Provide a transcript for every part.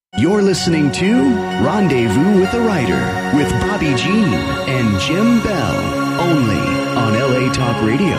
You're listening to Rendezvous with the Writer with Bobby Jean and Jim Bell, only on LA Talk Radio.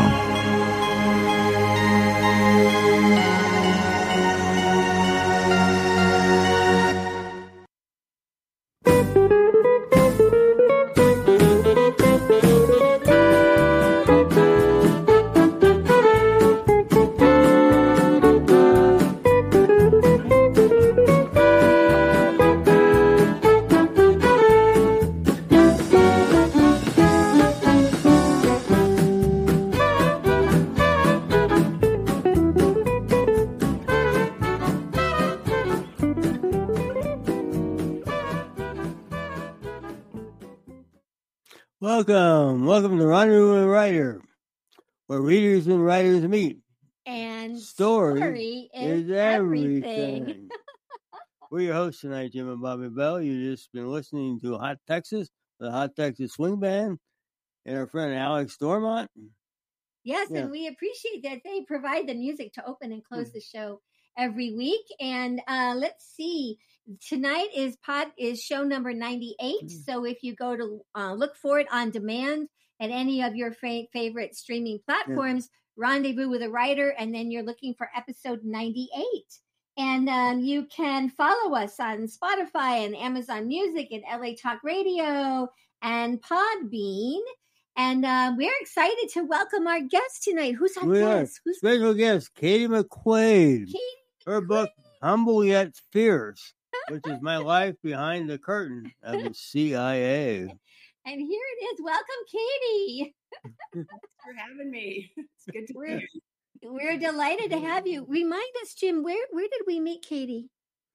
Welcome to Rendezvous with the Writer, where readers and writers meet. And story is everything. We're your hosts tonight, Jim and Bobby Bell. You've just been listening to Hot Texas, the Hot Texas Swing Band, and our friend Alex Dormont. Yes, and we appreciate that they provide the music to open and close the show every week. And let's see. Tonight is show number 98. So if you go to look for it on demand at any of your favorite streaming platforms, Rendezvous with a Writer, and then you're looking for episode 98. And you can follow us on Spotify and Amazon Music and LA Talk Radio and Podbean. And we're excited to welcome our guest tonight. Who's our guest? Special guest, Katie McQuaid. Her book, Humble Yet Fierce, which is my life behind the curtain of the CIA. And here it is. Welcome, Katie. Thanks for having me. It's good to be here. We're delighted to have you. Remind us, Jim, where did we meet Katie?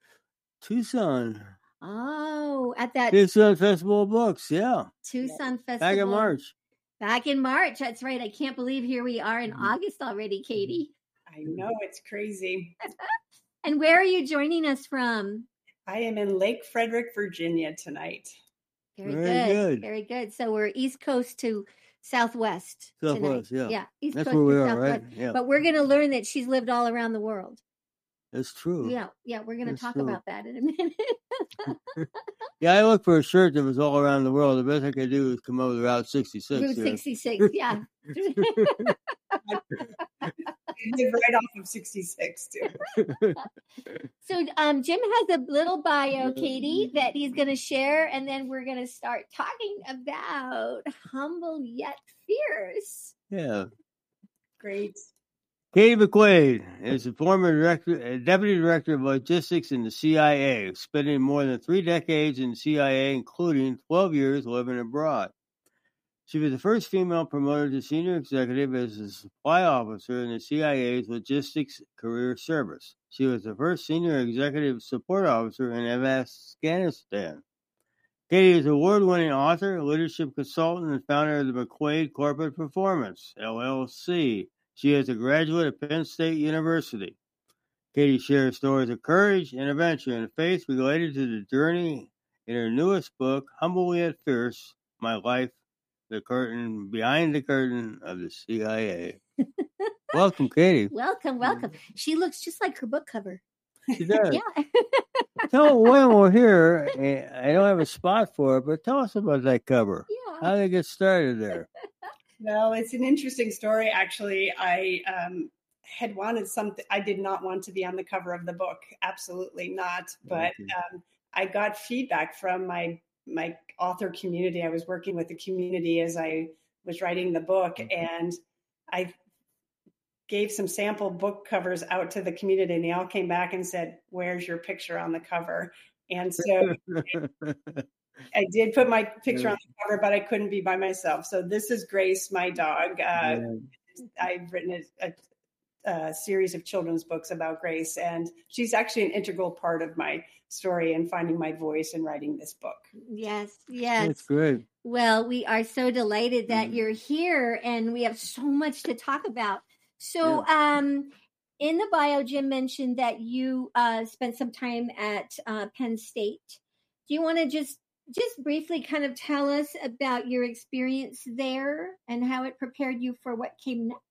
Tucson. Oh, at that Tucson Festival of Books, Tucson Festival. Back in March. Back in March, that's right. I can't believe here we are in August already, Katie. I know, it's crazy. And where are you joining us from? I am in Lake Frederick, Virginia tonight. Very good. Very good. So we're East Coast to Southwest. Southwest, tonight. Yeah. East That's Coast where we to are, Southwest. right? Yeah. But we're going to learn that she's lived all around the world. That's true. Yeah, we're going to talk about that in a minute. I looked for a shirt that was all around the world. The best I could do is come up with Route 66. Route 66, yeah. Live right off of 66, too. So Jim has a little bio, Katie, that he's going to share, and then we're going to start talking about Humble Yet Fierce. Yeah. Great. Katie McQuaid is the former deputy director of logistics in the CIA, spending more than 3 decades in the CIA, including 12 years living abroad. She was the first female promoted to senior executive as a supply officer in the CIA's Logistics Career Service. She was the first senior executive support officer in Afghanistan. Katie is an award-winning author, leadership consultant, and founder of the McQuaid Corporate Performance, LLC. She is a graduate of Penn State University. Katie shares stories of courage, intervention, and faith related to the journey in her newest book, Humble Yet Fierce, My Life, Behind the Curtain of the CIA. Welcome, Katie. Welcome. She looks just like her book cover. She does. Yeah. Tell when we're here, I don't have a spot for it, but tell us about that cover. Yeah. How did it get started there? Well, it's an interesting story, actually. I had wanted something. I did not want to be on the cover of the book. Absolutely not. But I got feedback from my author community. I was working with the community as I was writing the book, and I gave some sample book covers out to the community, and they all came back and said, "Where's your picture on the cover?" And so I did put my picture on the cover, but I couldn't be by myself. So this is Grace, my dog. I've written a series of children's books about Grace, and she's actually an integral part of my story and finding my voice and writing this book. Yes. That's great. Well, we are so delighted that you're here, and we have so much to talk about. So, in the bio, Jim mentioned that you spent some time at Penn State. Do you want to just briefly kind of tell us about your experience there and how it prepared you for what came next?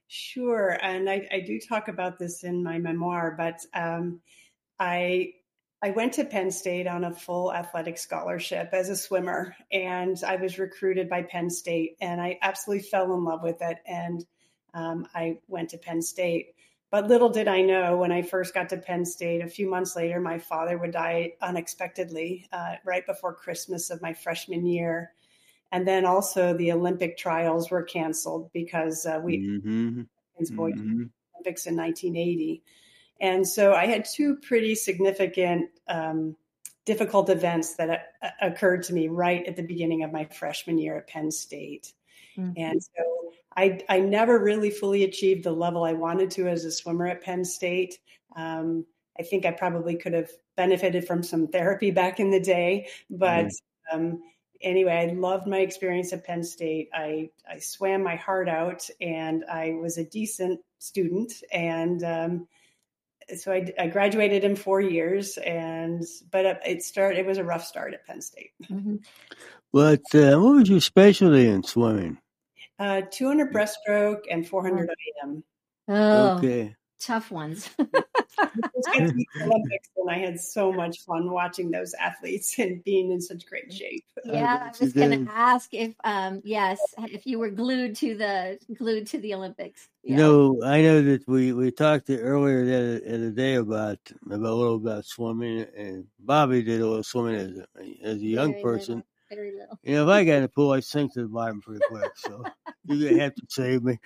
Sure. And I do talk about this in my memoir, but I I went to Penn State on a full athletic scholarship as a swimmer, and I was recruited by Penn State, and I absolutely fell in love with it. And I went to Penn State. But little did I know when I first got to Penn State, a few months later, my father would die unexpectedly right before Christmas of my freshman year. And then also the Olympic trials were canceled because boys Olympics in 1980. And so I had two pretty significant, difficult events that occurred to me right at the beginning of my freshman year at Penn State. Mm-hmm. And so I never really fully achieved the level I wanted to as a swimmer at Penn State. I think I probably could have benefited from some therapy back in the day. But anyway, I loved my experience at Penn State. I swam my heart out, and I was a decent student. And so I graduated in 4 years, but it was a rough start at Penn State. Mm-hmm. But what was your specialty in swimming? 200 breaststroke and 400 IM. Oh, okay. Tough ones. Olympics, and I had so much fun watching those athletes and being in such great shape. Yeah, I was going to ask if you were glued to the Olympics. Yeah. No, I know that we talked earlier the day about a little about swimming, and Bobby did a little swimming as a young person. Very little. You know, if I got in the pool, I sink to the bottom pretty quick. So you have to save me.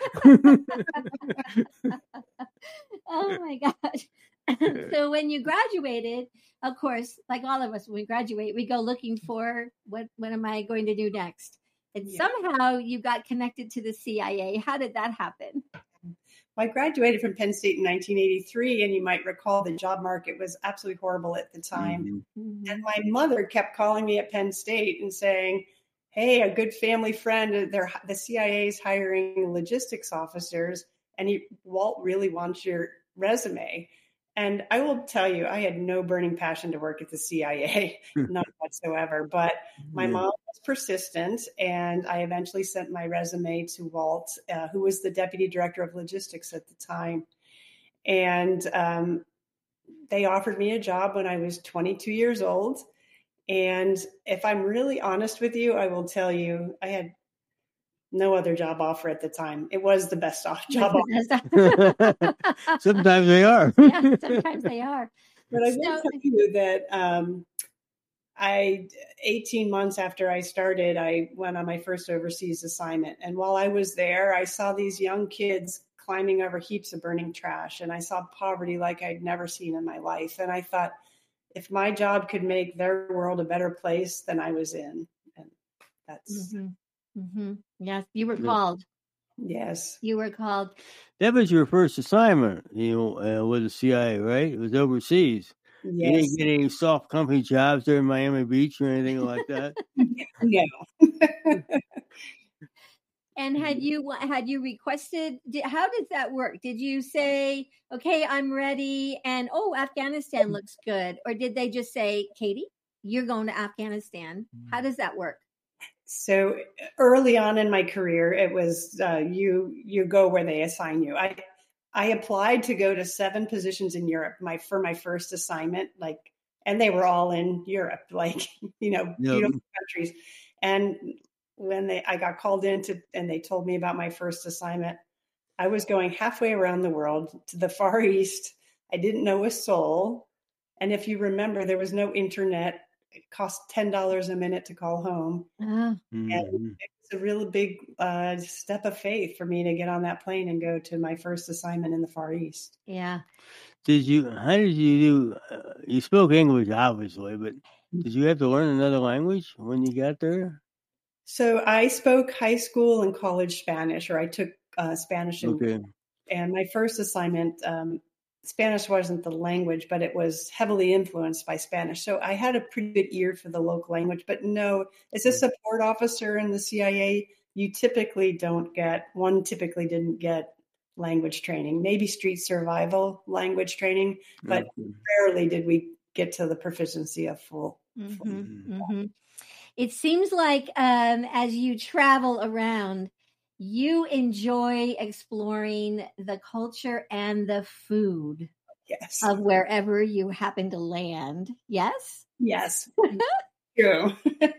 Oh my gosh! So when you graduated, of course, like all of us, when we graduate, we go looking for what am I going to do next? And somehow you got connected to the CIA. How did that happen? Well, I graduated from Penn State in 1983, and you might recall the job market was absolutely horrible at the time. Mm-hmm. And my mother kept calling me at Penn State and saying, hey, a good family friend, the CIA is hiring logistics officers, and Walt really wants your resume. And I will tell you, I had no burning passion to work at the CIA, none whatsoever. But my mom was persistent, and I eventually sent my resume to Walt, who was the deputy director of logistics at the time. And they offered me a job when I was 22 years old. And if I'm really honest with you, I will tell you, I had no other job offer at the time. It was the best job offer. Sometimes they are. Yeah, sometimes they are. But I will tell you that 18 months after I started, I went on my first overseas assignment. And while I was there, I saw these young kids climbing over heaps of burning trash. And I saw poverty like I'd never seen in my life. And I thought, if my job could make their world a better place than I was in. And that's... Mm-hmm. Mm-hmm. Yes, you were called. Yes, you were called. That was your first assignment, with the CIA, right? It was overseas. Yes. You didn't get any soft company jobs there in Miami Beach or anything like that. No. And had you requested? How did that work? Did you say, "Okay, I'm ready," and Afghanistan looks good, or did they just say, "Katie, you're going to Afghanistan"? How does that work? So early on in my career, it was you go where they assign you. I applied to go to 7 positions in Europe for my first assignment, and they were all in Europe, beautiful countries. And when I got called in and they told me about my first assignment, I was going halfway around the world to the Far East. I didn't know a soul. And if you remember, there was no internet. It cost $10 a minute to call home. And it was a really big step of faith for me to get on that plane and go to my first assignment in the Far East. Yeah. How did you do? You spoke English, obviously, but did you have to learn another language when you got there? So I spoke high school and college Spanish, or I took Spanish. And my first assignment, Spanish wasn't the language, but it was heavily influenced by Spanish. So I had a pretty good ear for the local language. But no, as a support officer in the CIA, you typically didn't get language training, maybe street survival language training, but rarely did we get to the proficiency of full. Mm-hmm. Mm-hmm. It seems like as you travel around, you enjoy exploring the culture and the food. Yes. of wherever you happen to land. Yes? Yes. True.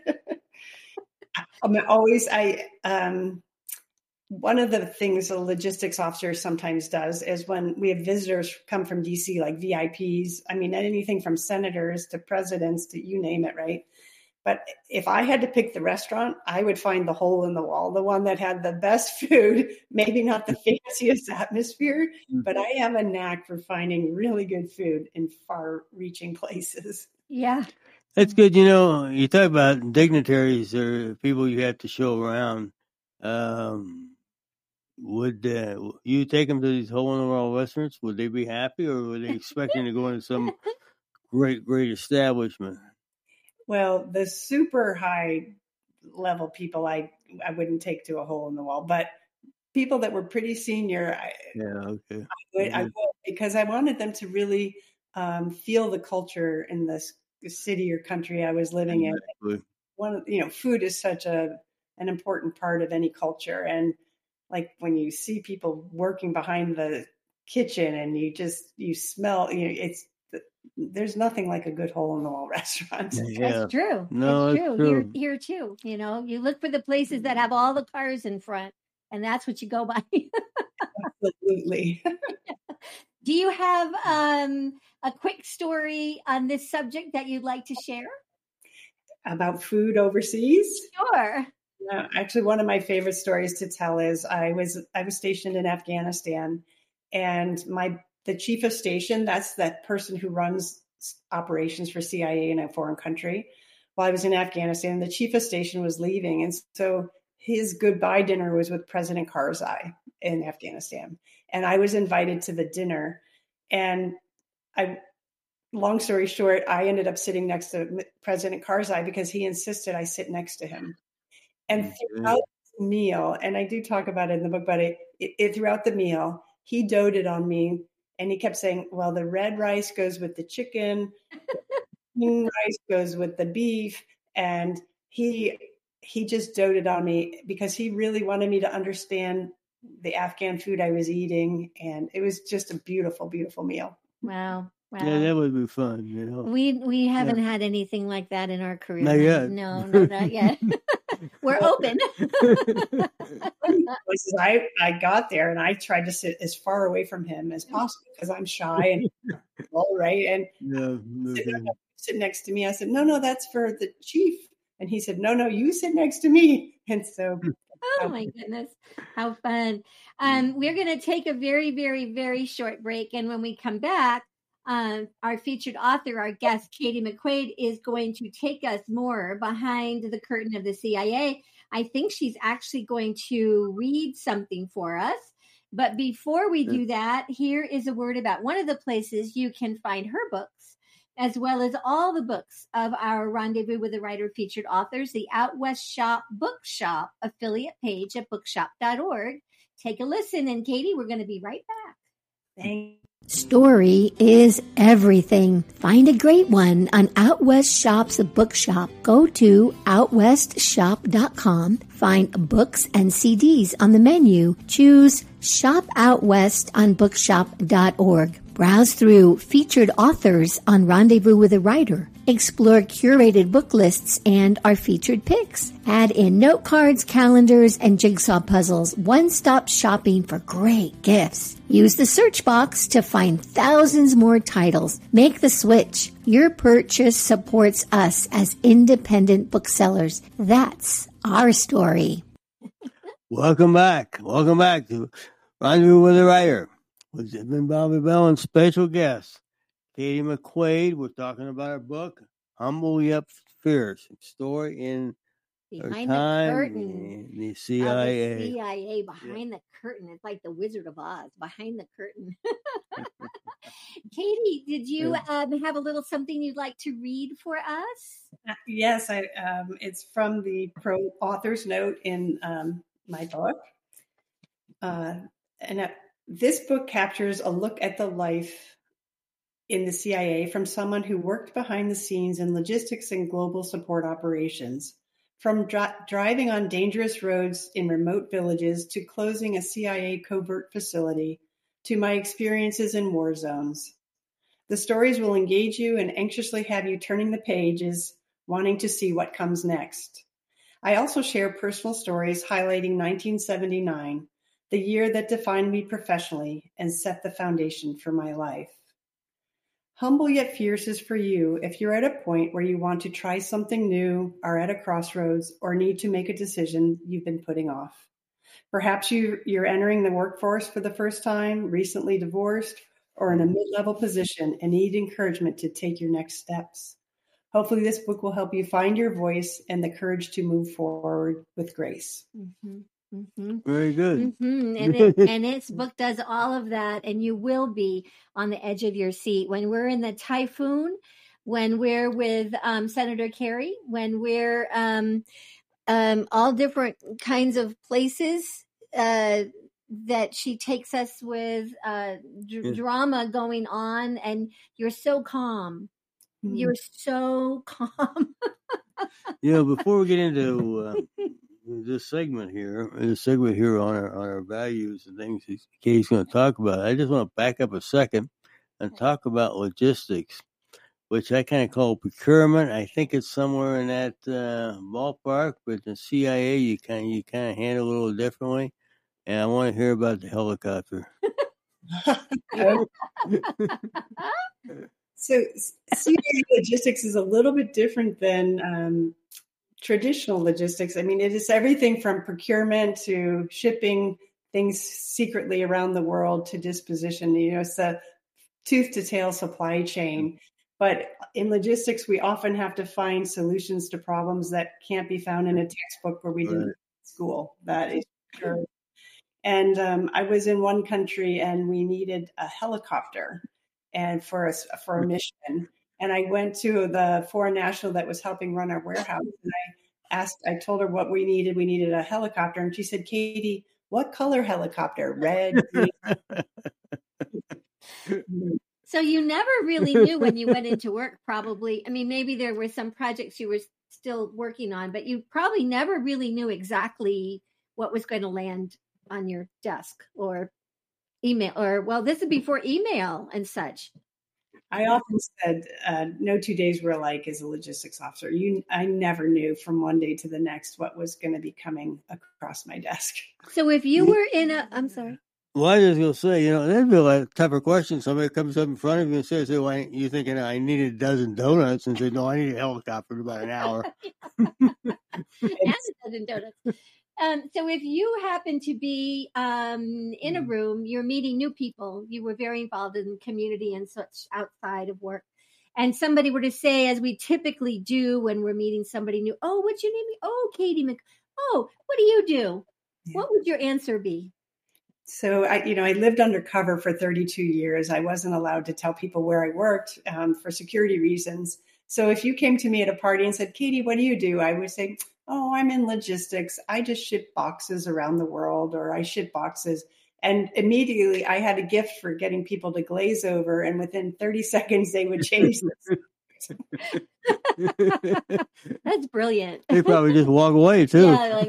One of the things a logistics officer sometimes does is when we have visitors come from DC, like VIPs, I mean, anything from senators to presidents to you name it, right? But if I had to pick the restaurant, I would find the hole in the wall, the one that had the best food, maybe not the fanciest atmosphere, but I have a knack for finding really good food in far-reaching places. Yeah. That's good. You know, you talk about dignitaries or people you have to show around. Would you take them to these hole-in-the-wall restaurants? Would they be happy, or were they expecting to go into some great establishment? Well, the super high level people, I wouldn't take to a hole in the wall, but people that were pretty senior, I would, because I wanted them to really feel the culture in this city or country I was living in. Food is such an important part of any culture, and like when you see people working behind the kitchen and you smell, there's nothing like a good hole in the wall restaurant. Yeah. That's true. No, that's it's true. true. Here too. You look for the places that have all the cars in front, and that's what you go by. Absolutely. Do you have a quick story on this subject that you'd like to share? About food overseas? Sure. Actually, one of my favorite stories to tell is I was stationed in Afghanistan, and the chief of station, that's that person who runs operations for CIA in a foreign country. While I was in Afghanistan, the chief of station was leaving, and so his goodbye dinner was with President Karzai in Afghanistan, and I was invited to the dinner. And long story short, I ended up sitting next to President Karzai because he insisted I sit next to him. And throughout the meal, and I do talk about it in the book, but throughout the meal, he doted on me, and he kept saying, well, the red rice goes with the chicken, the green rice goes with the beef. And he just doted on me because he really wanted me to understand the Afghan food I was eating. And it was just a beautiful, beautiful meal. Wow. Yeah, that would be fun, We haven't had anything like that in our career. Not yet. No, not yet. We're open. I got there and I tried to sit as far away from him as possible because I'm shy and all right. And sit next to me. I said, no, that's for the chief. And he said, no, you sit next to me. And so. Oh my goodness. How fun. We're going to take a very, very, very short break. And when we come back, our featured author, our guest, Katie McQuaid, is going to take us more behind the curtain of the CIA. I think she's actually going to read something for us. But before we do that, here is a word about one of the places you can find her books, as well as all the books of our Rendezvous with the Writer featured authors, the Out West Shop Bookshop affiliate page at bookshop.org. Take a listen. And Katie, we're going to be right back. Thanks. Story is everything. Find a great one on Out West Shop's bookshop. Go to outwestshop.com. Find books and CDs on the menu. Choose Shop Out West on bookshop.org. Browse through featured authors on Rendezvous with a Writer. Explore curated book lists and our featured picks. Add in note cards, calendars, and jigsaw puzzles. One-stop shopping for great gifts. Use the search box to find thousands more titles. Make the switch. Your purchase supports us as independent booksellers. That's our story. Welcome back to Rendezvous with a Writer with Jim and Bobby Bell and special guest Katie McQuaid. We're talking about her book, Humble Yet Fierce, story in Behind her time the curtain. in the CIA. The CIA behind the curtain. It's like the Wizard of Oz behind the curtain. Katie, did you have a little something you'd like to read for us? Yes, it's from the author's note in my book. This book captures a look at the life in the CIA from someone who worked behind the scenes in logistics and global support operations. From driving on dangerous roads in remote villages to closing a CIA covert facility, to my experiences in war zones. The stories will engage you and anxiously have you turning the pages, wanting to see what comes next. I also share personal stories highlighting 1979, the year that defined me professionally and set the foundation for my life. Humble Yet Fierce is for you if you're at a point where you want to try something new, are at a crossroads, or need to make a decision you've been putting off. Perhaps you're entering the workforce for the first time, recently divorced, or in a mid-level position and need encouragement to take your next steps. Hopefully this book will help you find your voice and the courage to move forward with grace. Mm-hmm. Mm-hmm. Very good. Mm-hmm. And its book does all of that, and you will be on the edge of your seat when we're in the typhoon, when we're with Senator Kerry, when we're all different kinds of places that she takes us with drama going on, and you're so calm. Mm-hmm. You're so calm. Before we get into this segment here on our values and things Katie's going to talk about, I just want to back up a second and talk about logistics, which I kind of call procurement. I think it's somewhere in that ballpark, but the CIA you kind of handle a little differently. And I want to hear about the helicopter. So CIA logistics is a little bit different than traditional logistics. I mean, it is everything from procurement to shipping things secretly around the world to disposition. It's a tooth to tail supply chain. But in logistics, we often have to find solutions to problems that can't be found in a textbook where we didn't in school. That is true. And I was in one country and we needed a helicopter and for a mission. And I went to the foreign national that was helping run our warehouse. And I told her what we needed. We needed a helicopter. And she said, Katie, what color helicopter? Red, green? So you never really knew when you went into work, probably. I mean, maybe there were some projects you were still working on, but you probably never really knew exactly what was going to land on your desk or email, or, well, this is before email and such. I often said, no 2 days were alike as a logistics officer. I never knew from one day to the next what was going to be coming across my desk. So if you were I'm sorry. Well, I was going to say, that'd be a tougher question. Somebody comes up in front of you and says, well, you thinking I need a dozen donuts, and say, no, I need a helicopter in about an hour. And a dozen donuts. So if you happen to be in a room, you're meeting new people, you were very involved in the community and such outside of work, and somebody were to say, as we typically do when we're meeting somebody new, oh, what's your name? Oh, Katie oh, what do you do? Yeah. What would your answer be? So I lived undercover for 32 years. I wasn't allowed to tell people where I worked for security reasons. So if you came to me at a party and said, Katie, what do you do? I would say, oh, I'm in logistics. I just ship boxes around the world, or I ship boxes. And immediately I had a gift for getting people to glaze over. And within 30 seconds, they would change this. That's brilliant. They probably just walk away too. Yeah,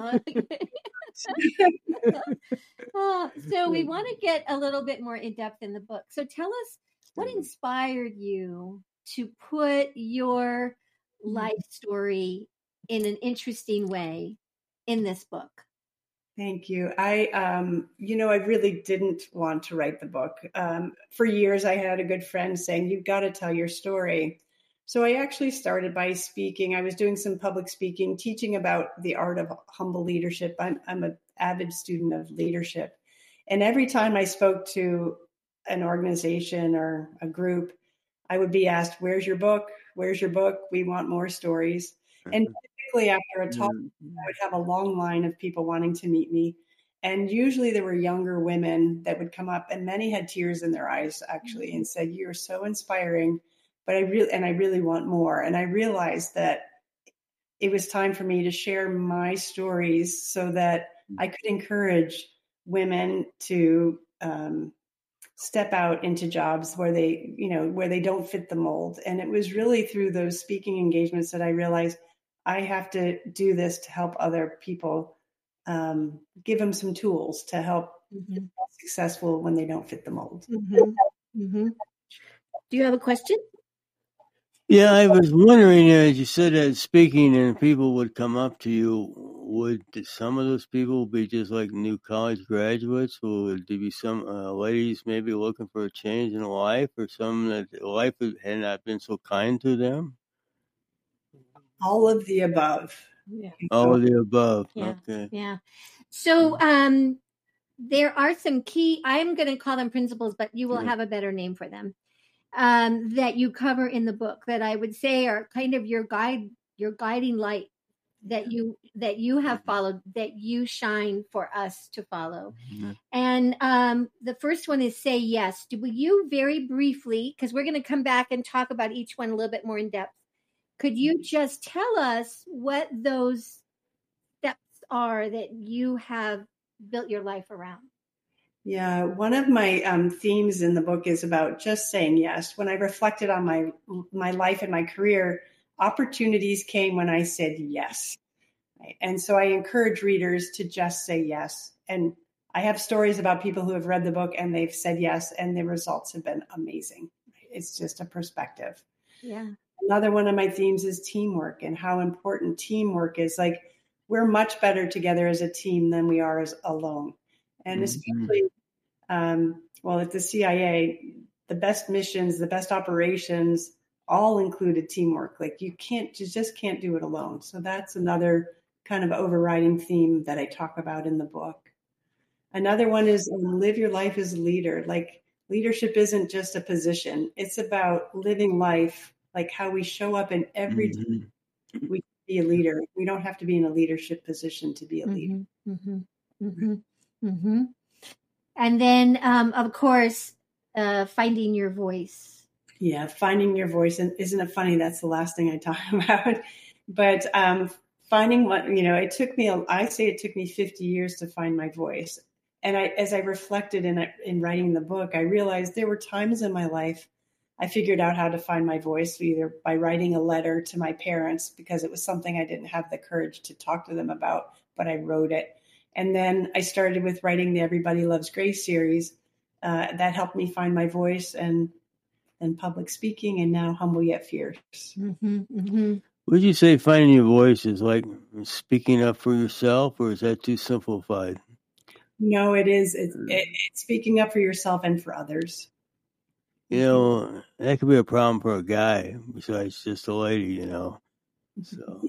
so we want to get a little bit more in depth in the book. So tell us what inspired you to put your life story in an interesting way in this book. Thank you. I really didn't want to write the book. For years, I had a good friend saying, you've got to tell your story. So I actually started by speaking. I was doing some public speaking, teaching about the art of humble leadership. I'm an avid student of leadership. And every time I spoke to an organization or a group, I would be asked, where's your book? Where's your book? We want more stories. And typically after a talk, I would have a long line of people wanting to meet me. And usually there were younger women that would come up, and many had tears in their eyes, actually, and said, you're so inspiring, but I really want more. And I realized that it was time for me to share my stories so that I could encourage women to step out into jobs where they don't fit the mold. And it was really through those speaking engagements that I realized I have to do this to help other people, give them some tools to help them be successful when they don't fit the mold. Mm-hmm. Mm-hmm. Do you have a question? Yeah, I was wondering, as you said that speaking and people would come up to you, would some of those people be just like new college graduates, or would there be some ladies maybe looking for a change in life, or some that life had not been so kind to them? All of the above. Yeah. All of the above. Yeah. Okay. Yeah. So there are some key, I'm going to call them principles, but you will have a better name for them, that you cover in the book that I would say are kind of your guiding light that you have followed, that you shine for us to follow. Mm-hmm. And the first one is say yes. Will you very briefly, because we're going to come back and talk about each one a little bit more in depth, could you just tell us what those steps are that you have built your life around? Yeah, one of my themes in the book is about just saying yes. When I reflected on my life and my career, opportunities came when I said yes. And so I encourage readers to just say yes. And I have stories about people who have read the book and they've said yes, and the results have been amazing. It's just a perspective. Yeah. Another one of my themes is teamwork and how important teamwork is. Like, we're much better together as a team than we are as alone. And especially, at the CIA, the best missions, the best operations all included teamwork. Like, you just can't do it alone. So that's another kind of overriding theme that I talk about in the book. Another one is live your life as a leader. Like, leadership isn't just a position. It's about living life, like how we show up in every day. We can be a leader. We don't have to be in a leadership position to be a leader. Mm-hmm. Mm-hmm. Mm-hmm. And then, of course, finding your voice. Yeah, finding your voice. And isn't it funny? That's the last thing I talk about. But finding what, it took me 50 years to find my voice. And as I reflected in writing the book, I realized there were times in my life I figured out how to find my voice, either by writing a letter to my parents, because it was something I didn't have the courage to talk to them about, but I wrote it. And then I started with writing the Everybody Loves Grace series. That helped me find my voice, and then public speaking, and now Humble Yet Fierce. Mm-hmm. Mm-hmm. Would you say finding your voice is like speaking up for yourself, or is that too simplified? No, it is. It's speaking up for yourself and for others. That could be a problem for a guy besides just a lady, So,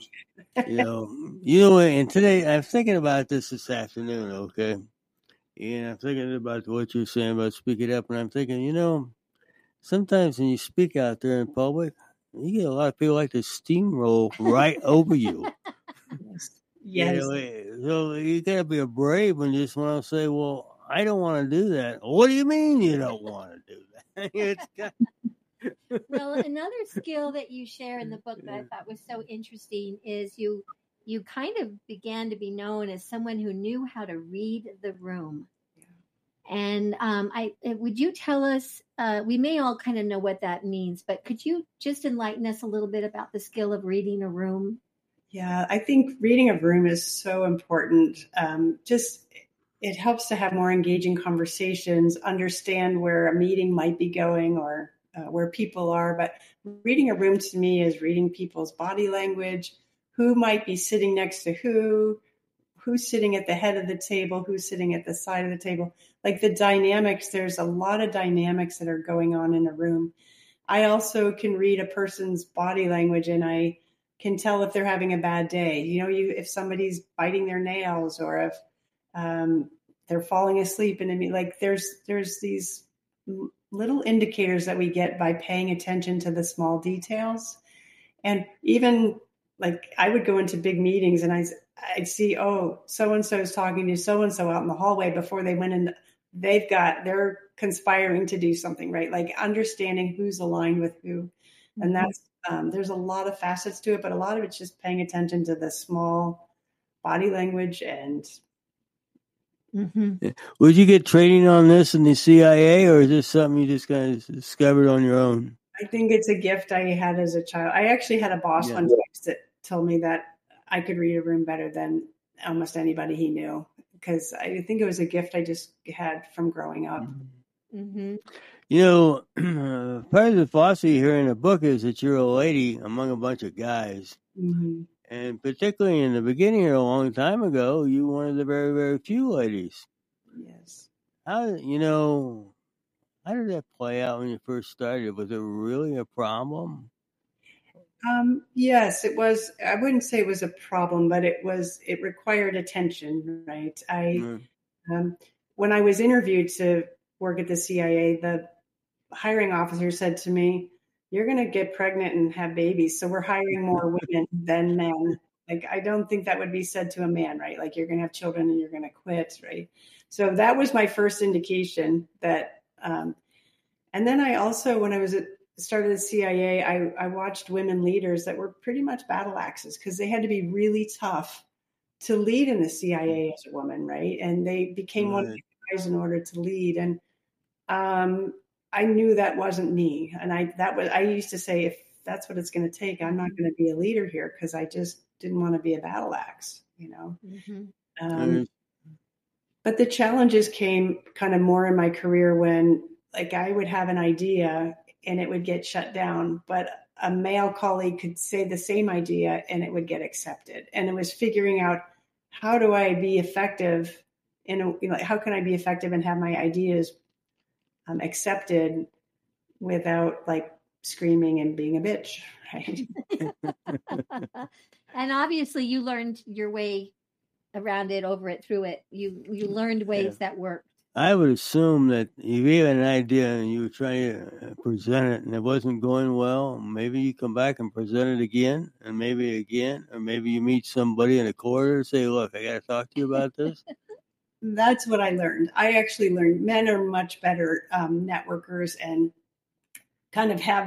and today I'm thinking about this afternoon, okay? And I'm thinking about what you're saying about speaking up, and I'm thinking, sometimes when you speak out there in public, you get a lot of people like to steamroll right over you. Yes. So you gotta be a brave and just want to say, well, I don't want to do that. What do you mean you don't want to do that? Well, another skill that you share in the book that I thought was so interesting is you kind of began to be known as someone who knew how to read the room. And would you tell us, we may all kind of know what that means, but could you just enlighten us a little bit about the skill of reading a room? Yeah, I think reading a room is so important. It helps to have more engaging conversations, understand where a meeting might be going or where people are. But reading a room to me is reading people's body language, who might be sitting next to who's sitting at the head of the table, who's sitting at the side of the table. Like the dynamics, there's a lot of dynamics that are going on in a room. I also can read a person's body language, and I can tell if they're having a bad day. If somebody's biting their nails, or if they're falling asleep. And there's these little indicators that we get by paying attention to the small details. And even like I would go into big meetings and I'd see, so-and-so is talking to so-and-so out in the hallway before they went in. They're conspiring to do something, right? Like understanding who's aligned with who. And that's, there's a lot of facets to it, but a lot of it's just paying attention to the small body language. And Would you get training on this in the CIA, or is this something you just kind of discovered on your own? I think it's a gift I had as a child. I actually had a boss one time that told me that I could read a room better than almost anybody he knew, because I think it was a gift I just had from growing up. Mm-hmm. You know, part of the philosophy here in the book is that you're a lady among a bunch of guys. Mm-hmm. And particularly in the beginning, a long time ago, you were one of the very, very few ladies. Yes. How did that play out when you first started? Was it really a problem? Yes, it was. I wouldn't say it was a problem, but it required attention, right? When I was interviewed to work at the CIA, the hiring officer said to me, "You're going to get pregnant and have babies, so we're hiring more women than men." Like, I don't think that would be said to a man, right? Like, you're going to have children and you're going to quit, right? So that was my first indication that. And then I also, when I started the CIA, I watched women leaders that were pretty much battle axes because they had to be really tough to lead in the CIA as a woman, right? And they became one of the guys in order to lead. And I knew that wasn't me. And I used to say, if that's what it's going to take, I'm not going to be a leader here because I just didn't want to be a battle axe, you know? Mm-hmm. But the challenges came kind of more in my career when, like, I would have an idea and it would get shut down, but a male colleague could say the same idea and it would get accepted. And it was figuring out, how do I be effective how can I be effective and have my ideas accepted without like screaming and being a bitch, right? And obviously you learned your way around it, over it, through it. You learned ways that worked. I would assume that if you had an idea and you were trying to present it and it wasn't going well, maybe you come back and present it again, and maybe again, or maybe you meet somebody in a corridor and say, "Look, I got to talk to you about this." That's what I learned. I actually learned men are much better networkers and kind of have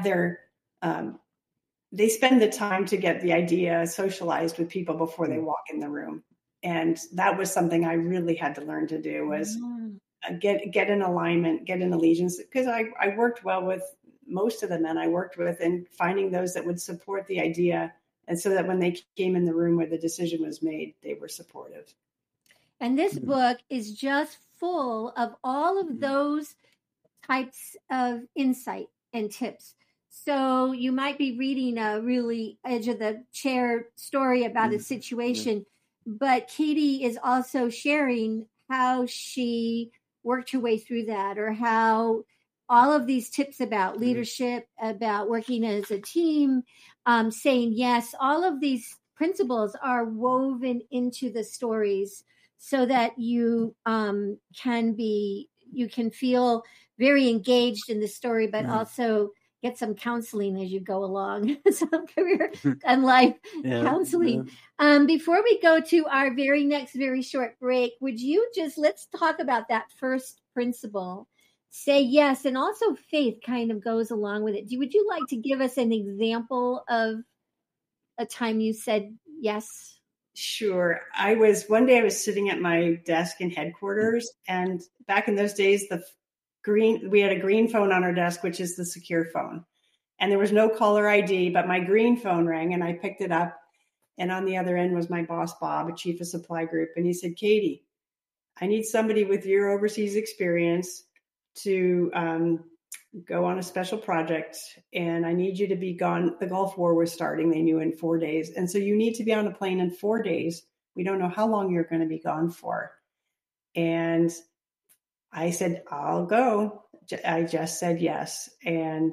they spend the time to get the idea socialized with people before they walk in the room. And that was something I really had to learn to do, was get in alignment, get in allegiance, because I worked well with most of the men I worked with, and finding those that would support the idea. And so that when they came in the room where the decision was made, they were supportive. And this book is just full of all of those types of insight and tips. So you might be reading a really edge of the chair story about a situation, but Katie is also sharing how she worked her way through that, or how all of these tips about leadership, about working as a team, saying yes, all of these principles are woven into the stories so that you can feel very engaged in the story, but also get some counseling as you go along, some career and life counseling. Before we go to our very next very short break, would you let's talk about that first principle, say yes, and also faith kind of goes along with it. Would you like to give us an example of a time you said yes? Sure. One day I was sitting at my desk in headquarters, and back in those days, we had a green phone on our desk, which is the secure phone. And there was no caller ID, but my green phone rang and I picked it up. And on the other end was my boss, Bob, a chief of supply group. And he said, "Katie, I need somebody with your overseas experience to go on a special project. And I need you to be gone." The Gulf War was starting, they knew, in 4 days. And so you need to be on a plane in 4 days. We don't know how long you're going to be gone for. And I said, "I'll go." I just said yes. And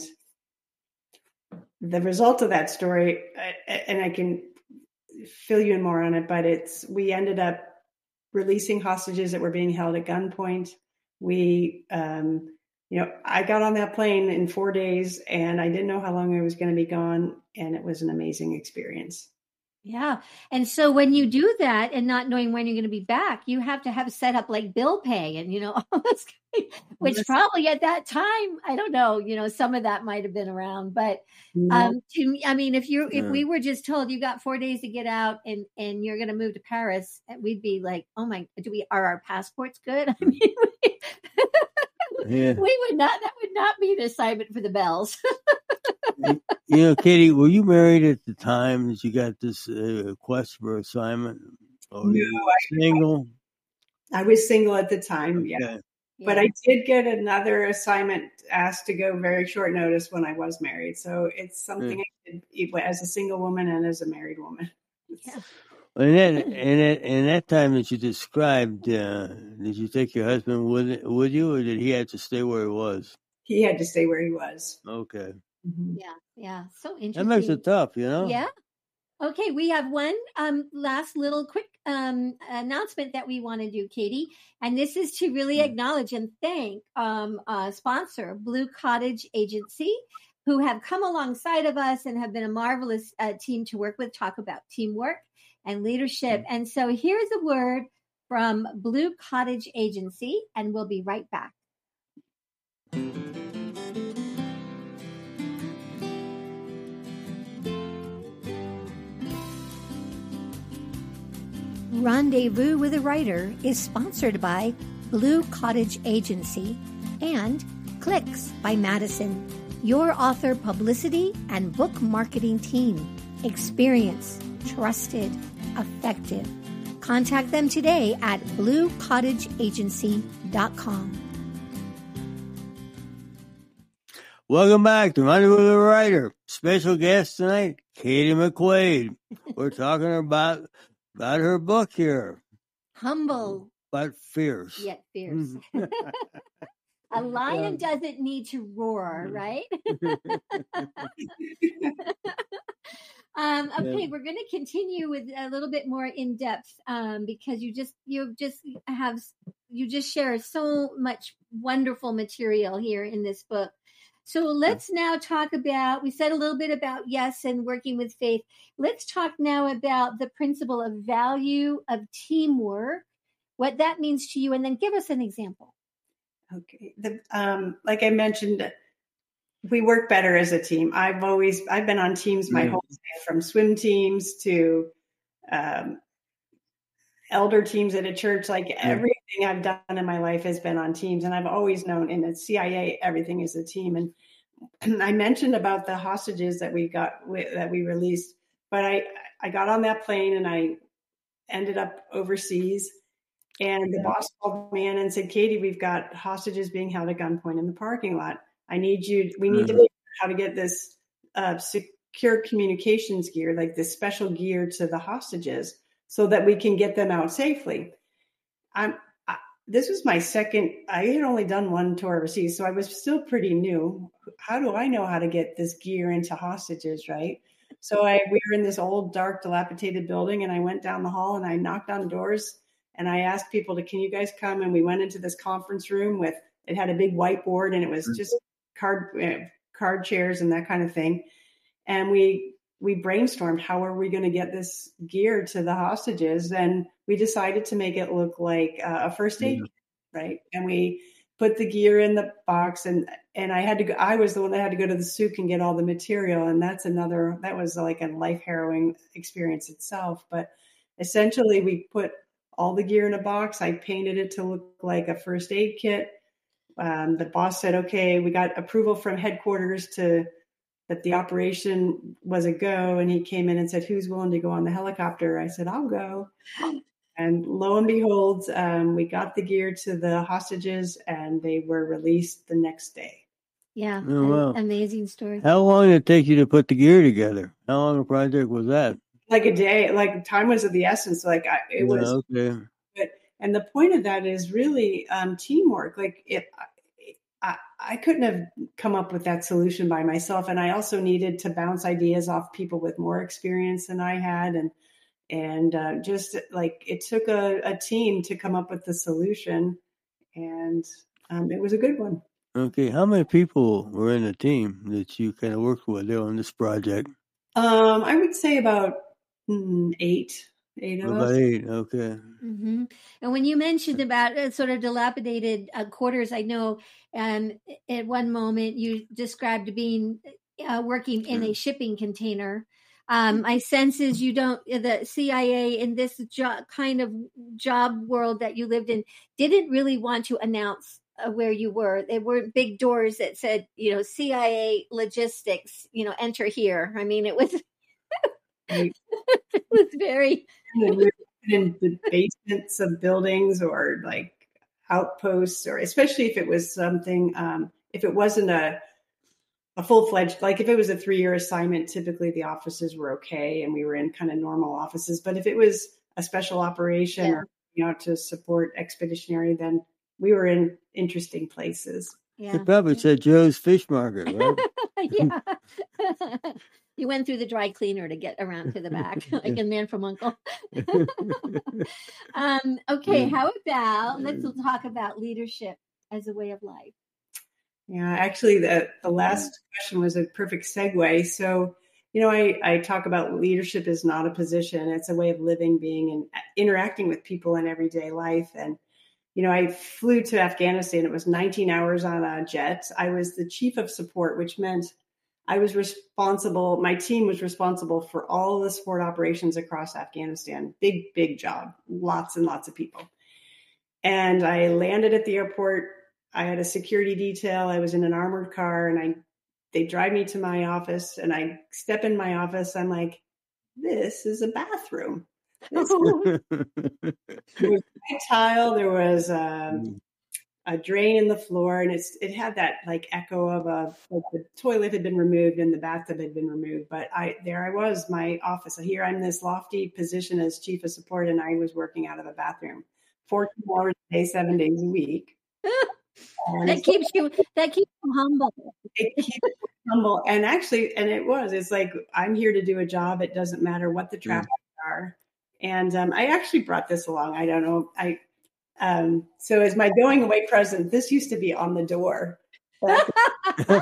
the result of that story, and I can fill you in more on it, but we ended up releasing hostages that were being held at gunpoint. I got on that plane in 4 days, and I didn't know how long I was going to be gone. And it was an amazing experience. Yeah. And so when you do that and not knowing when you're going to be back, you have to have set up like bill pay and, all this, which probably at that time, I don't know, some of that might've been around, but if we were just told you got 4 days to get out and you're going to move to Paris, we'd be like, "Oh my, are our passports good?" I mean, that would not be an assignment for the bells. Katie, were you married at the time that you got this request for assignment? Or no, single? I was single at the time. Okay. But I did get another assignment asked to go very short notice when I was married. So it's something I did as a single woman and as a married woman. Yeah. In that time that you described, did you take your husband with you, or did he have to stay where he was? He had to stay where he was. Okay. Mm-hmm. Yeah. So interesting. That makes it tough, Yeah. Okay, we have one last little quick announcement that we want to do, Katie, and this is to really acknowledge and thank sponsor Blue Cottage Agency, who have come alongside of us and have been a marvelous team to work with, talk about teamwork and leadership. And so here's a word from Blue Cottage Agency, and we'll be right back. Rendezvous with a Writer is sponsored by Blue Cottage Agency and Clicks by Madison, your author publicity and book marketing team. Experienced, trusted, effective. Contact them today at bluecottageagency.com. Welcome back to Rendezvous with a Writer. Special guest tonight, Katie McQuaid. We're talking about her book here. Humble. But fierce. Yet fierce. A lion doesn't need to roar, right? Okay, we're going to continue with a little bit more in depth because you just share so much wonderful material here in this book. So let's now talk about, we said a little bit about yes and working with faith. Let's talk now about the principle of value of teamwork, what that means to you, and then give us an example. Okay. Like I mentioned, we work better as a team. I've been on teams my whole life, from swim teams to elder teams at a church. Like everything I've done in my life has been on teams. And I've always known in the CIA, everything is a team. And I mentioned about the hostages that we released, but I got on that plane and I ended up overseas. And the boss called me in and said, Katie, we've got hostages being held at gunpoint in the parking lot. We need to figure out how to get this secure communications gear, like this special gear to the hostages so that we can get them out safely. This was my second, I had only done one tour overseas, so I was still pretty new. How do I know how to get this gear into hostages, right? So we were in this old, dark, dilapidated building, and I went down the hall and I knocked on doors and I asked people can you guys come? And we went into this conference room it had a big whiteboard and it was just card chairs and that kind of thing. And we brainstormed, how are we going to get this gear to the hostages? And we decided to make it look like a first aid kit, right? And we put the gear in the box and I was the one that had to go to the souk and get all the material. And that was like a life harrowing experience itself. But essentially we put all the gear in a box. I painted it to look like a first aid kit. The boss said, okay, we got approval from headquarters that the operation was a go. And he came in and said, who's willing to go on the helicopter? I said, I'll go. And lo and behold, we got the gear to the hostages and they were released the next day. Yeah. Oh, wow. Amazing story. How long did it take you to put the gear together? How long a project was that? Like a day, like time was of the essence. Like it was. Okay. And the point of that is really teamwork. Like I couldn't have come up with that solution by myself. And I also needed to bounce ideas off people with more experience than I had. And just like it took a team to come up with the solution. And it was a good one. Okay. How many people were in the team that you kind of worked with there on this project? I would say about 8 of us. About 8, okay. Mm-hmm. And when you mentioned about sort of dilapidated quarters, I know at one moment you described being working in a shipping container. My sense is the CIA in this kind of job world that you lived in didn't really want to announce where you were. There weren't big doors that said, CIA logistics, enter here. I mean, it was, it was very in the basements of buildings or like outposts, or especially if it was something, if it wasn't a full-fledged, like if it was a 3-year assignment, typically the offices were okay and we were in kind of normal offices. But if it was a special operation or, to support expeditionary, then we were in interesting places. Yeah. It probably said Joe's Fish Market, right? Yeah. You went through the dry cleaner to get around to the back, like in Man from U.N.C.L.E. Okay, how about let's talk about leadership as a way of life. Yeah, actually, the last question was a perfect segue. So, I talk about leadership is not a position. It's a way of living, being, and interacting with people in everyday life. And, I flew to Afghanistan. It was 19 hours on a jet. I was the chief of support, which meant I was responsible. My team was responsible for all the support operations across Afghanistan. Big, big job. Lots and lots of people. And I landed at the airport. I had a security detail. I was in an armored car, and they drive me to my office, and I step in my office. I'm like, this is a bathroom. There was white tile. There was a drain in the floor, and it had that like echo of the toilet had been removed and the bathtub had been removed. But there I was, my office. Here I'm in this lofty position as chief of support, and I was working out of a bathroom 14 hours a day, 7 days a week. That keeps you humble. It keeps you humble. And actually, it's like, I'm here to do a job. It doesn't matter what the traffic are. And I actually brought this along. I don't know. So as my going away present, this used to be on the door. And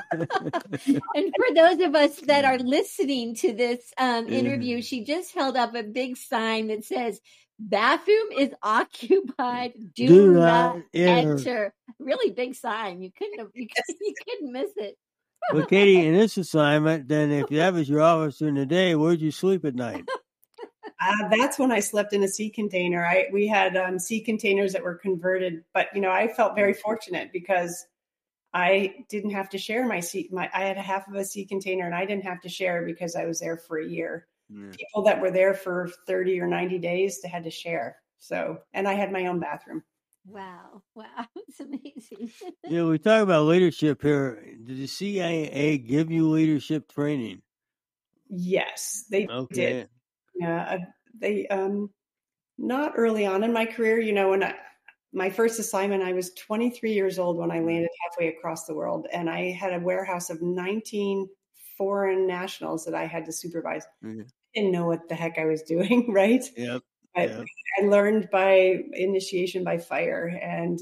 for those of us that are listening to this interview, she just held up a big sign that says, "Bathroom is occupied. Do not enter." Really big sign. You couldn't miss it. Well, Katie, in this assignment, then if that was your office during the day, where'd you sleep at night? That's when I slept in a sea container. We had sea containers that were converted, but I felt very fortunate because I didn't have to share my seat. I had half of a sea container, and I didn't have to share because I was there for a year. People that were there for 30 or 90 days, they had to share. So, and I had my own bathroom. Wow. It's amazing. We talk about leadership here. Did the CIA give you leadership training? Yes, they did. Yeah, they not early on in my career. When my first assignment, I was 23 years old when I landed halfway across the world, and I had a warehouse of 19 foreign nationals that I had to supervise. Mm-hmm. I didn't know what the heck I was doing, right? Yep. I learned by initiation by fire, and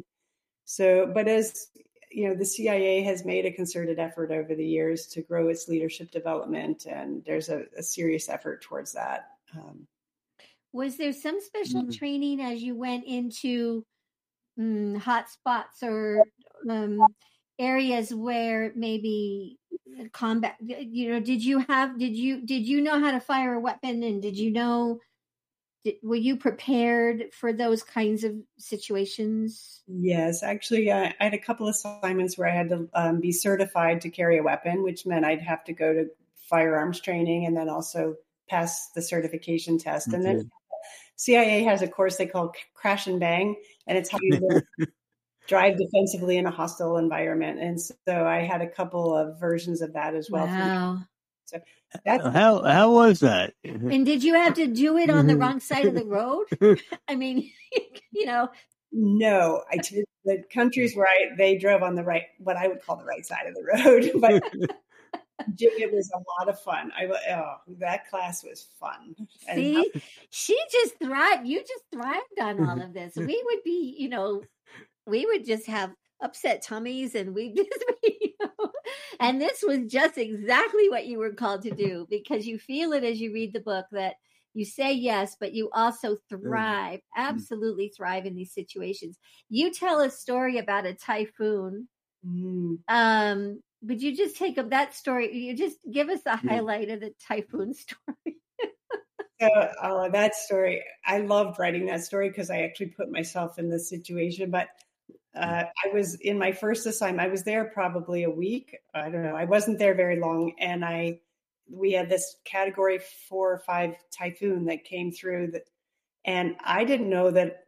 but as the CIA has made a concerted effort over the years to grow its leadership development, and there's a serious effort towards that. Was there some special training as you went into hot spots or areas where maybe combat? Did you know how to fire a weapon, and were you prepared for those kinds of situations? Yes, actually, I had a couple of assignments where I had to be certified to carry a weapon, which meant I'd have to go to firearms training and then also pass the certification test. Okay. And then CIA has a course they call Crash and Bang, and it's how you drive defensively in a hostile environment. And so I had a couple of versions of that as well. Wow. So how was that? And did you have to do it on the wrong side of the road? I mean, No, I did. The countries where they drove on the right, what I would call the right side of the road, but it was a lot of fun. That class was fun. See, she just thrived. You just thrived on all of this. We would be, we would just have upset tummies, and we just, and this was just exactly what you were called to do, because you feel it as you read the book that you say yes, but you also thrive, absolutely thrive in these situations. You tell a story about a typhoon. Would you just take up that story? You just give us a highlight of the typhoon story. That story, I loved writing that story because I actually put myself in this situation. But I was in my first assignment. I was there probably a week. I don't know. I wasn't there very long, and we had this category 4 or 5 typhoon that came through and I didn't know that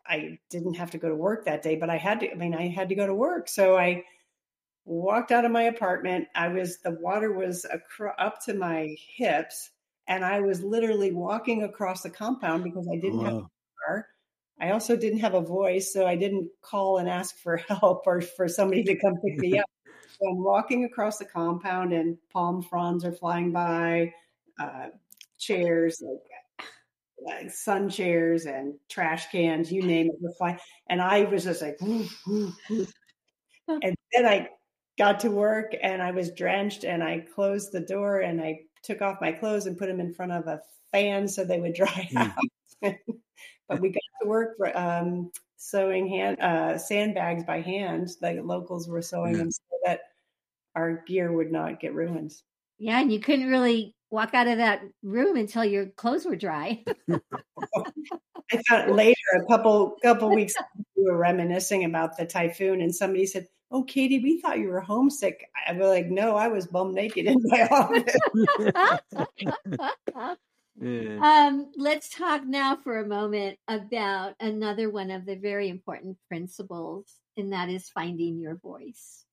I didn't have to go to work that day, but I had to go to work. So I walked out of my apartment. The water was up to my hips, and I was literally walking across the compound because I didn't have a car. I also didn't have a voice, so I didn't call and ask for help or for somebody to come pick me up. So I'm walking across the compound, and palm fronds are flying by, chairs, like sun chairs and trash cans, you name it, were flying. And I was just like, woof, woof, woof. And then I got to work, and I was drenched, and I closed the door, and I took off my clothes and put them in front of a fan so they would dry out. But we got to work for sewing sandbags by hand. The locals were sewing them so that our gear would not get ruined. Yeah, and you couldn't really walk out of that room until your clothes were dry. I found later, a couple weeks ago, we were reminiscing about the typhoon, and somebody said, "Oh, Katie, we thought you were homesick." I was like, "No, I was bum naked in my office." Let's talk now for a moment about another one of the very important principles, and that is finding your voice.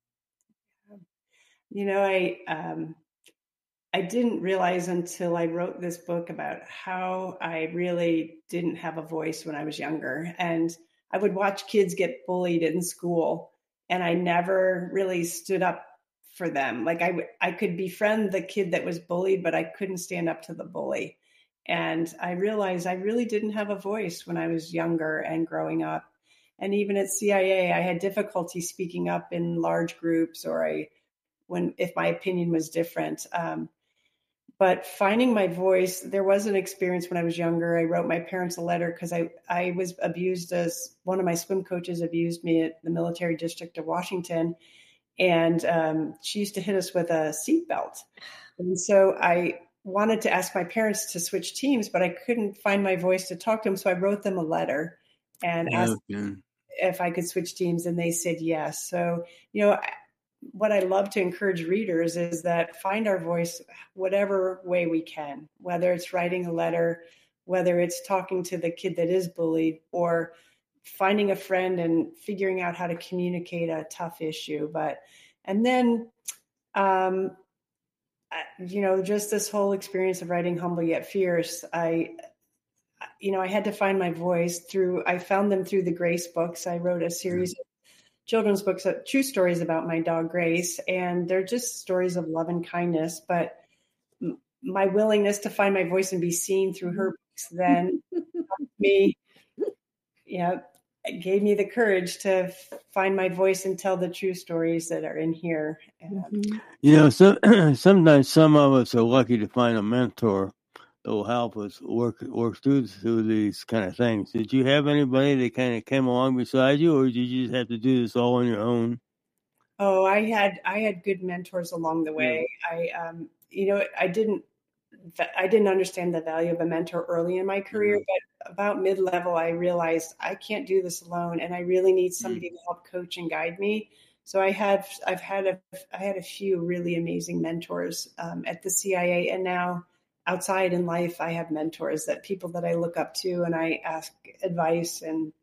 I didn't realize until I wrote this book about how I really didn't have a voice when I was younger. And I would watch kids get bullied in school, and I never really stood up for them. Like I could befriend the kid that was bullied, but I couldn't stand up to the bully. And I realized I really didn't have a voice when I was younger and growing up. And even at CIA, I had difficulty speaking up in large groups if my opinion was different. But finding my voice, there was an experience when I was younger. I wrote my parents a letter because I was abused, as one of my swim coaches abused me at the military district of Washington. And she used to hit us with a seatbelt. And so I wanted to ask my parents to switch teams, but I couldn't find my voice to talk to them. So I wrote them a letter and asked if I could switch teams, and they said yes. So, what I love to encourage readers is that find our voice whatever way we can, whether it's writing a letter, whether it's talking to the kid that is bullied, or finding a friend and figuring out how to communicate a tough issue. And then, just this whole experience of writing Humble Yet Fierce, I had to find my voice I found them through the Grace books. I wrote a series of children's books, true stories about my dog Grace, and they're just stories of love and kindness. But my willingness to find my voice and be seen through her books then gave me the courage to find my voice and tell the true stories that are in here. Sometimes some of us are lucky to find a mentor that will help us work through these kind of things. Did you have anybody that kind of came along beside you, or did you just have to do this all on your own? Oh, I had good mentors along the way. Yeah. I didn't understand the value of a mentor early in my career, but about mid-level, I realized I can't do this alone, and I really need somebody to help coach and guide me. So I had a few really amazing mentors at the CIA, and now outside in life, I have mentors, people that I look up to, and I ask advice. And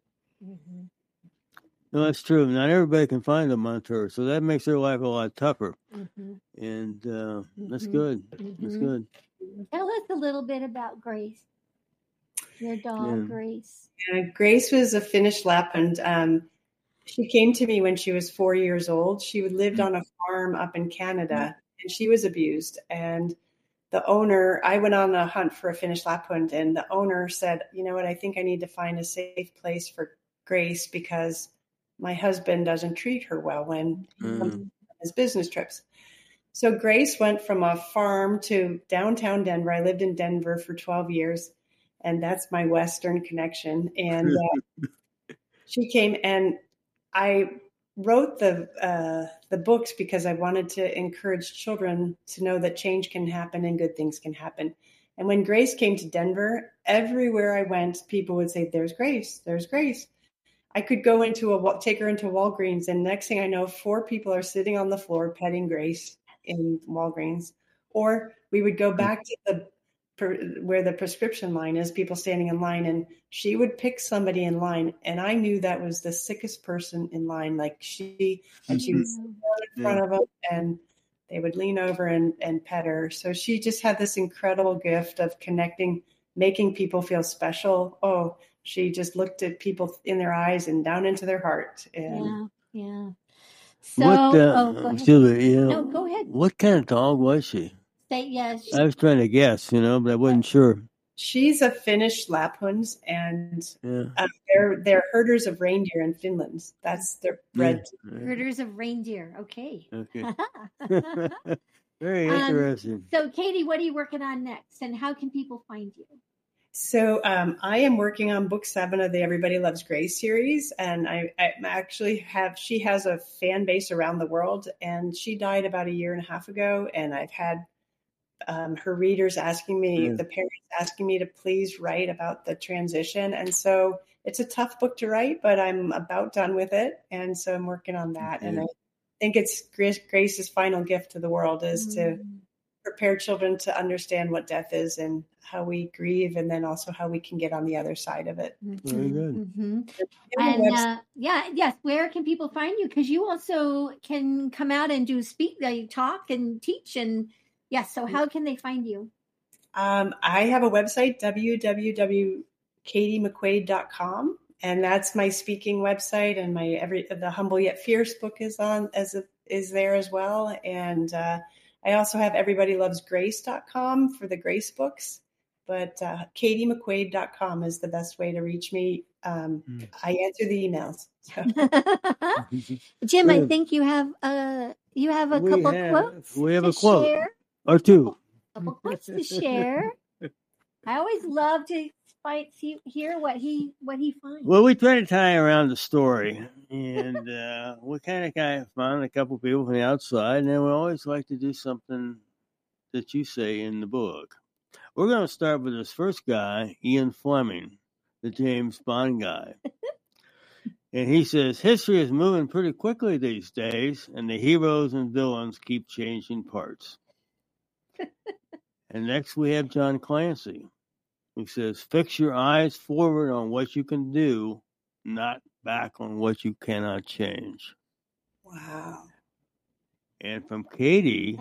No, that's true. Not everybody can find a mentor, so that makes their life a lot tougher. And that's good. That's good. Tell us a little bit about Grace, your dog, Grace. Grace was a Finnish Lapland. She came to me when she was 4 years old. She lived on a farm up in Canada, and she was abused. And the owner, I went on a hunt for a Finnish Lapland, and the owner said, "You know what, I think I need to find a safe place for Grace because my husband doesn't treat her well when he comes on his business trips." So Grace went from a farm to downtown Denver. I lived in Denver for 12 years, and that's my Western connection. And she came, and I wrote the books because I wanted to encourage children to know that change can happen and good things can happen. And when Grace came to Denver, everywhere I went, people would say, "There's Grace, there's Grace." I could go take her into Walgreens, and next thing I know, 4 people are sitting on the floor petting Grace in Walgreens. Or we would go back to the where the prescription line is, people standing in line, and she would pick somebody in line, and I knew that was the sickest person in line. Like she would sit down in front of them, and they would lean over and pet her. So she just had this incredible gift of connecting, making people feel special. Oh, she just looked at people in their eyes and down into their heart. And yeah. So, go ahead. No, go ahead. What kind of dog was she? Yes. I was trying to guess, but I wasn't sure. She's a Finnish Lapphund, and they're herders of reindeer in Finland. That's their bred. Herders of reindeer. Okay. Very interesting. So, Katie, what are you working on next, and how can people find you? So I am working on book 7 of the Everybody Loves Grace series, and I actually she has a fan base around the world, and she died about 1.5 years ago, and I've had her readers asking me, the parents asking me to please write about the transition. And so it's a tough book to write, but I'm about done with it. And so I'm working on that. And I think it's Grace's final gift to the world is to prepare children to understand what death is and how we grieve, and then also how we can get on the other side of it. Very good. And yes, where can people find you? Because you also can come out and talk and teach, and yes. So how can they find you? I have a website, www.katiemcquade.com, and that's my speaking website, and the Humble Yet Fierce book is there as well. And I also have everybodylovesgrace.com for the Grace books, but katiemcquade.com is the best way to reach me. I answer the emails. So. Jim, I think you have a couple quotes. We have a quote or two. A couple quotes to share. I always love to hear what he finds. Well, we try to tie around the story, and we kind of found a couple people from the outside, and then we always like to do something that you say in the book. We're going to start with this first guy, Ian Fleming, the James Bond guy. And he says, history is moving pretty quickly these days, and the heroes and villains keep changing parts. And next we have John Clancy, who says, fix your eyes forward on what you can do, not back on what you cannot change. Wow. And from Katie,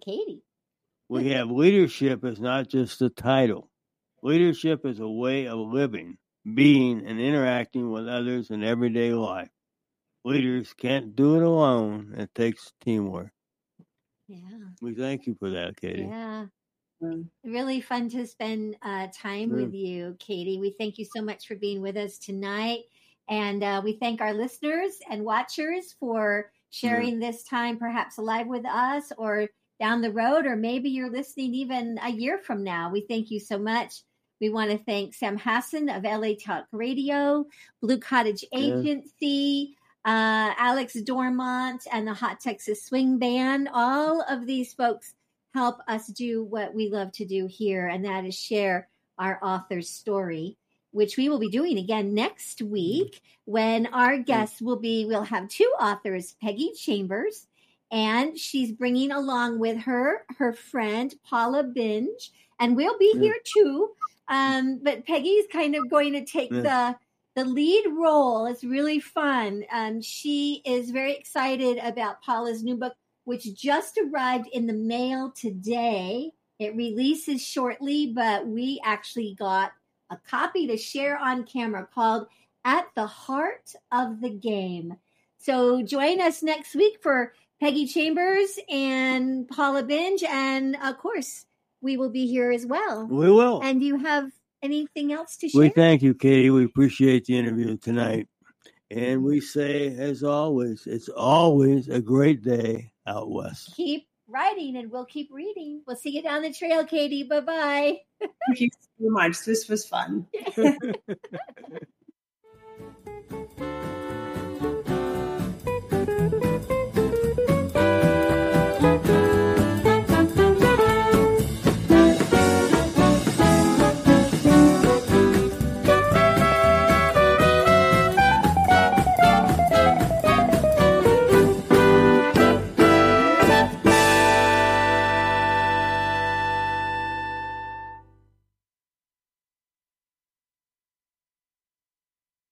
we have leadership is not just a title. Leadership is a way of living, being, and interacting with others in everyday life. Leaders can't do it alone. It takes teamwork. Yeah. We thank you for that, Katie. Yeah. Really fun to spend time with you, Katie. We thank you so much for being with us tonight. And we thank our listeners and watchers for sharing this time, perhaps live with us or down the road, or maybe you're listening even a year from now. We thank you so much. We want to thank Sam Hassan of LA Talk Radio, Blue Cottage Agency, Alex Dormont, and the Hot Texas Swing Band. All of these folks help us do what we love to do here, and that is share our author's story, which we will be doing again next week when our guests we'll have 2 authors, Peggy Chambers, and she's bringing along with her friend, Paula Binge, and we'll be here too. But Peggy's kind of going to take the lead role. It's really fun. She is very excited about Paula's new book, which just arrived in the mail today. It releases shortly, but we actually got a copy to share on camera called At the Heart of the Game. So join us next week for Peggy Chambers and Paula Binge. And of course, we will be here as well. We will. And you have anything else to share? We thank you, Katie. We appreciate the interview tonight. And we say, as always, it's always a great day out west. Keep writing and we'll keep reading. We'll see you down the trail, Katie. Bye-bye. Thank you so much. This was fun.